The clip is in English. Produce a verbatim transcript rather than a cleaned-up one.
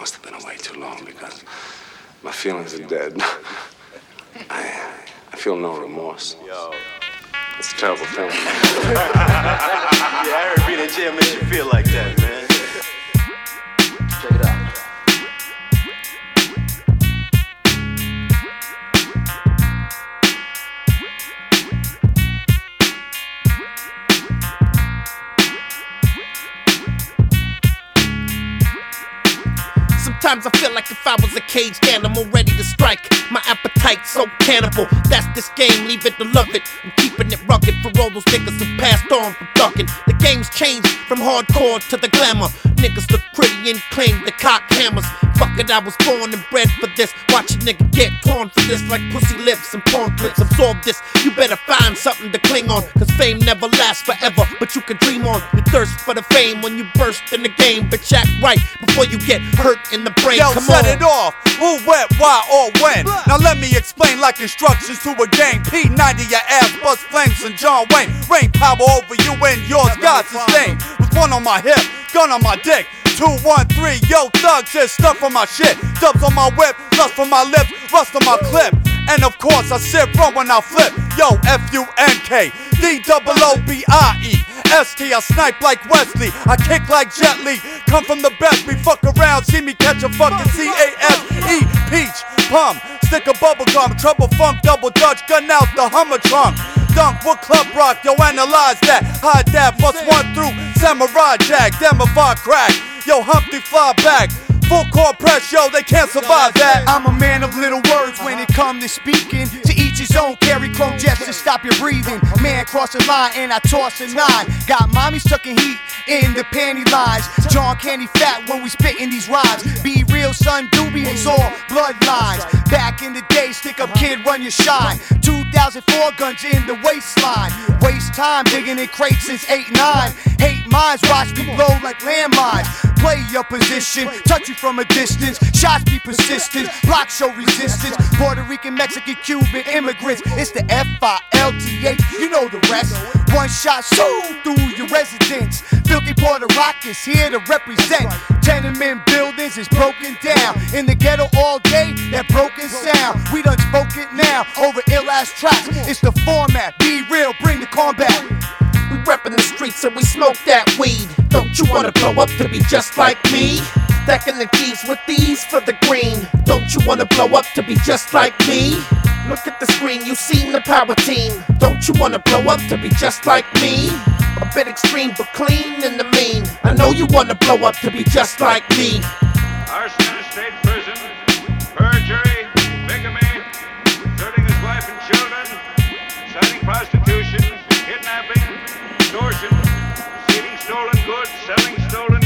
must have been away too long because my feelings are dead. I, I feel no remorse. Yo. It's a terrible feeling. Yeah, I heard being in jail makes you feel like that, man. Check it out. Sometimes I feel like if I was a caged animal ready to strike. My appetite so cannibal. That's this game, leave it to love it. I'm keeping it rugged for all those niggas who passed on from ducking. The game's changed from hardcore to the glamour. Niggas look pretty and claim the cock hammers. Fuck it, I was born and bred for this. Watch a nigga get torn for this like pussy lips and porn clips. Absorb this, you better find something to cling on. Cause fame never lasts forever, but you can dream on. You thirst for the fame when you burst in the game. Bitch, act right before you get hurt in the brain. Yo, Come set on. it off. Who, what, why, or when? Now let me explain like instructions to a game. P ninety your ass, bust flames and John Wayne. Rain power over you and yours, God sustain. With one on my hip, gun on my dick. Two, one, three, yo, thug says stuff on my shit. Dubs on my whip, lust from my lips, rust on my clip. And of course I sip rum when I flip. Yo, F U N K, D O O B I E S T, I snipe like Wesley, I kick like Jet Li. Come from the best, we fuck around, see me catch a fucking C A S E. Peach, plum, stick a bubble gum, trouble funk, double dutch, gun out the Hummer trunk. Dunk, what club rock, yo, analyze that. Hide that, plus one through Samurai Jack, Demivide crack. Yo, Humpty fly back. Full court press, yo, they can't survive that. I'm a man of little words when it comes to speaking. To each his own, carry chrome jets to stop your breathing. Man cross a line and I toss a nine. Got mommy sucking heat in the panty lines. John Candy fat when we spitting these rhymes. Be real, son, doobie, it's all bloodlines. Back in the day, stick up kid, run your shine. two thousand four guns in the waistline. Waste time digging in crates since eight nine. Hate minds, watch me blow like landmines. Play your position, touch you from a distance. Shots be persistent, block show resistance. Puerto Rican, Mexican, Cuban immigrants. It's the F I L T H, you know the rest. One shot so through your residence. Filthy Puerto Rockers here to represent. Tenement buildings is broken down. In the ghetto all day, that broken sound. We done spoke it now over ill ass tracks. It's the format, be real, bring the combat. We reppin' the streets and we smoke that weed. Don't you wanna blow up to be just like me? Stacking the G's with these for the green. Don't you wanna blow up to be just like me? Look at the screen, you seen the power team. Don't you wanna blow up to be just like me? A bit extreme but clean in the mean. I know you wanna blow up to be just like me. Arson in a state prison, perjury, bigamy, deserting his wife and children, inciting prostitution, kidnapping, extortion, receiving stolen goods, selling stolen